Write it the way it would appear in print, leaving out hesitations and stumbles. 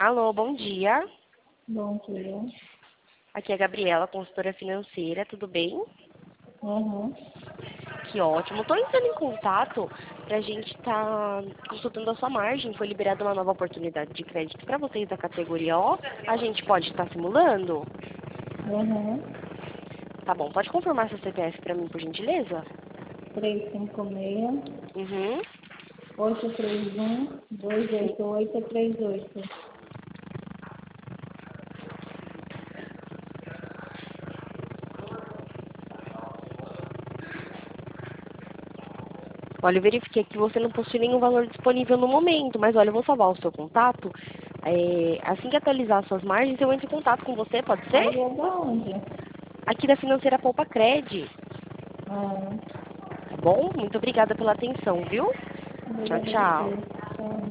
Alô, bom dia. Bom dia. Aqui é a Gabriela, consultora financeira, tudo bem? Uhum. Que ótimo. Estou entrando em contato para a gente estar consultando a sua margem. Foi liberada uma nova oportunidade de crédito para vocês da categoria O. A gente pode estar simulando? Uhum. Tá bom. Pode confirmar seu CPF para mim, por gentileza? 356 Uhum. 831 Sim. 28838. Olha, eu verifiquei que você não possui nenhum valor disponível no momento, mas olha, eu vou salvar o seu contato. Assim que atualizar suas margens, eu entro em contato com você, pode ser? Aí é da onde? Aqui da Financeira Poupa Cred. Ah, Tá bom? Muito obrigada pela atenção, viu? Tchau, obrigada a tchau. você. Tchau.